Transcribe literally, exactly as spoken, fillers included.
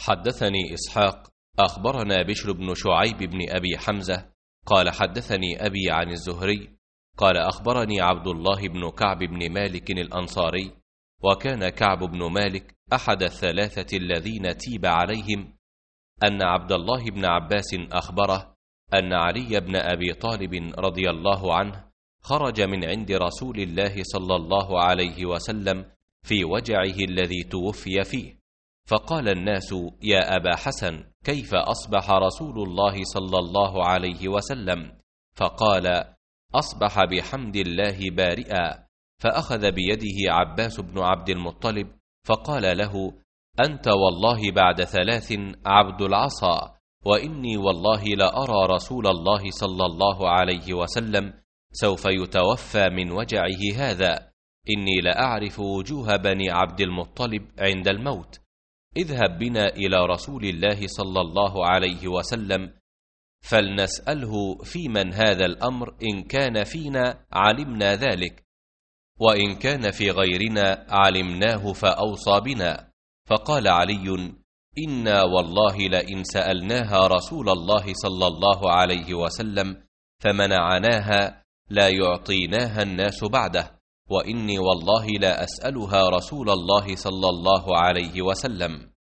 حدثني إسحاق أخبرنا بشر بن شعيب بن أبي حمزة قال حدثني أبي عن الزهري قال أخبرني عبد الله بن كعب بن مالك الأنصاري، وكان كعب بن مالك أحد الثلاثة الذين تيب عليهم، أن عبد الله بن عباس أخبره أن علي بن أبي طالب رضي الله عنه خرج من عند رسول الله صلى الله عليه وسلم في وجعه الذي توفي فيه، فقال الناس: يا أبا حسن، كيف أصبح رسول الله صلى الله عليه وسلم؟ فقال: أصبح بحمد الله بارئا. فأخذ بيده عباس بن عبد المطلب فقال له: أنت والله بعد ثلاث عبد العصا، وإني والله لأرى رسول الله صلى الله عليه وسلم سوف يتوفى من وجعه هذا، إني لأعرف وجوه بني عبد المطلب عند الموت، اذهب بنا إلى رسول الله صلى الله عليه وسلم فلنسأله في من هذا الأمر، إن كان فينا علمنا ذلك، وإن كان في غيرنا علمناه فأوصى بنا. فقال علي: إنا والله لئن سألناها رسول الله صلى الله عليه وسلم فمنعناها لا يعطيناها الناس بعده، وإني والله لا أسألها رسول الله صلى الله عليه وسلم.